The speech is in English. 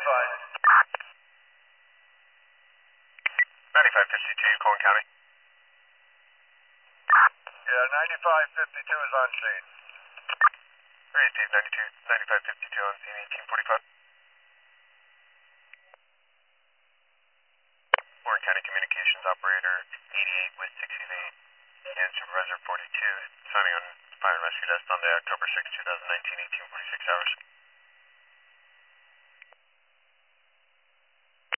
fine. 9552, Corn County. Yeah, 9552 is on scene. Hey, Steve, 9552 on scene, 1845. Warren County Communications Operator 88 with 68 and Supervisor 42 signing on fire and rescue desk on the October 6, 2019, 1846 hours.